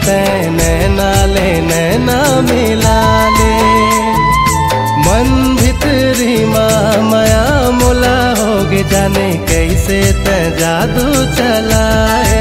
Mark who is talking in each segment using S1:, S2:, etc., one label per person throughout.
S1: तै नैना ले नैना मिला ले। मन भितरी माया मोला होगे जाने कैसे तै जादू चलाए।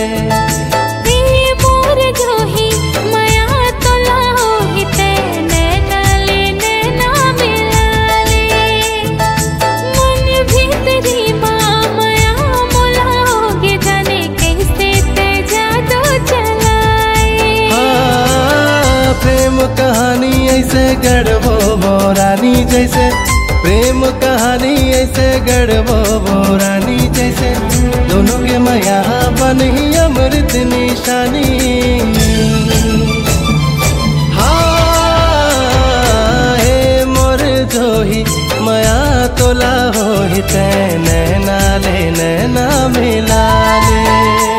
S1: प्रेम कहानी ऐसे गढ़बो बोरानी जैसे, प्रेम कहानी ऐसे गढ़बो बोरानी जैसे, दोनों के माया बनी अमृत निशानी। हाँ हे मोर जोही माया तोला होही तै नैना ले नैना मिला ले।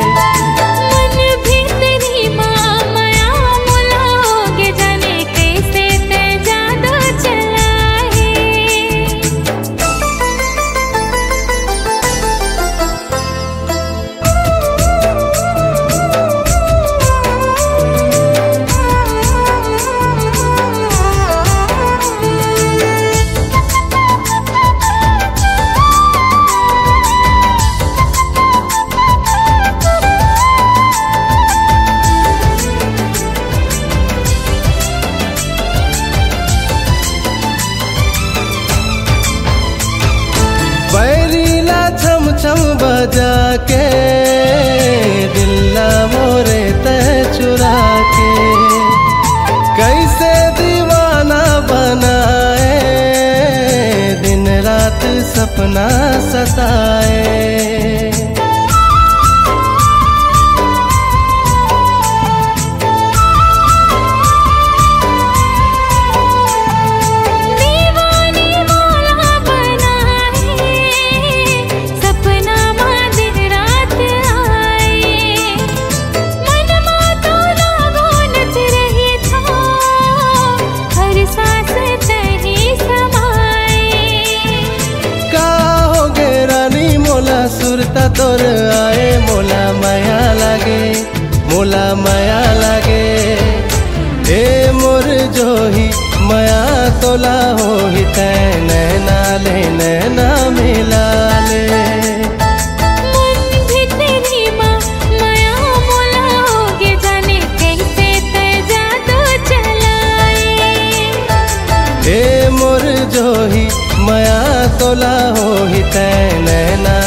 S1: बैरीला छम छम बजा के दिल्ला मोरे तै चुरा के, कैसे दीवाना बनाए दिन रात सपना सताए। सुरता तोर आए मोला माया लागे, मोला माया लागे। ए मोर जोही माया तोला होही तै नैना ले नैना मिला ले। ए मोर जोही माया तोला होही तै नैना